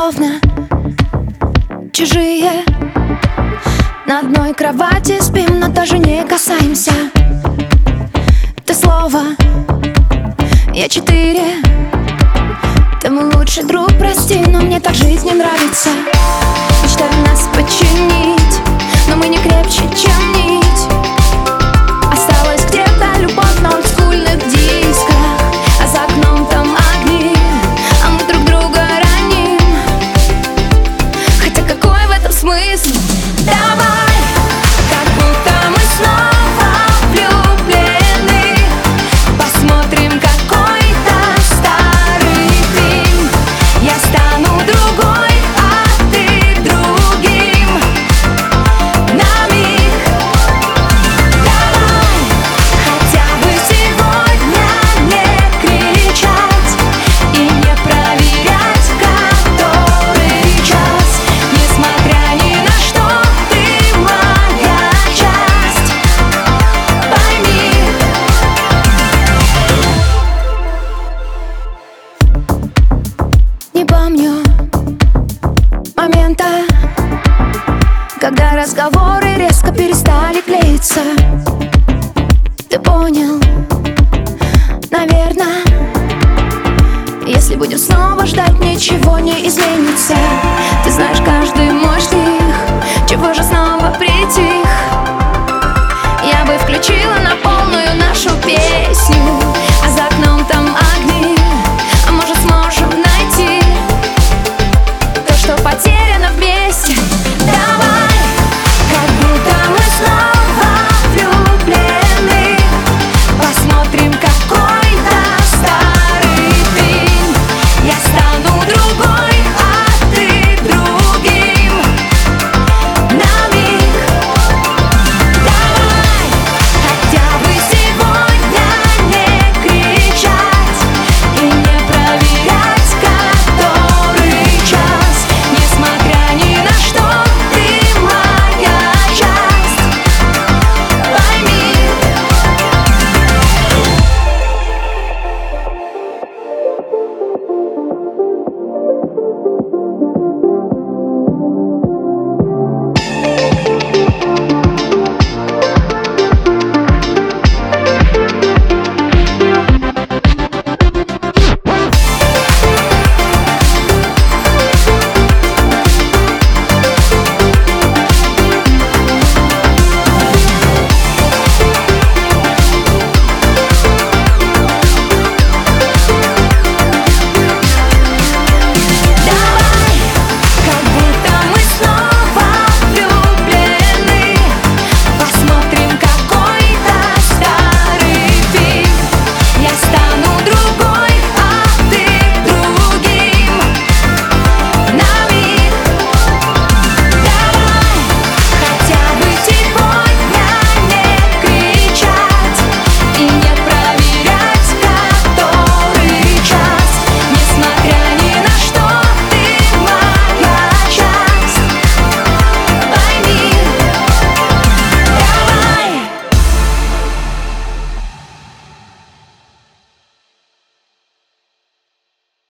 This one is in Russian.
словно чужие. На одной кровати спим, но даже не касаемся. Ты слово, я 4. Ты мой лучший друг, прости, но мне так жить не нравится. Мечтаю нас починить, но мы не крепче, чем нить. Осталась где-то любовь на олдскульных дисках, а за окном там огни, а мы друг друга раним. Хотя какой в этом смысл? Давай, как будто мы снова влюблены, посмотрим какой-то старый фильм. Я стану другой, а ты другим. На миг. Давай, хотя бы сегодня не кричать и не проверять, который час. Несмотря ни на что, ты моя часть. Пойми. Не помню момента, когда разговоры резко перестали клеиться. Ты понял, наверное. Если будем снова ждать, ничего не изменится. Ты знаешь каждый мой штрих, чего же снова притих. Я бы включила на полную нашу песню.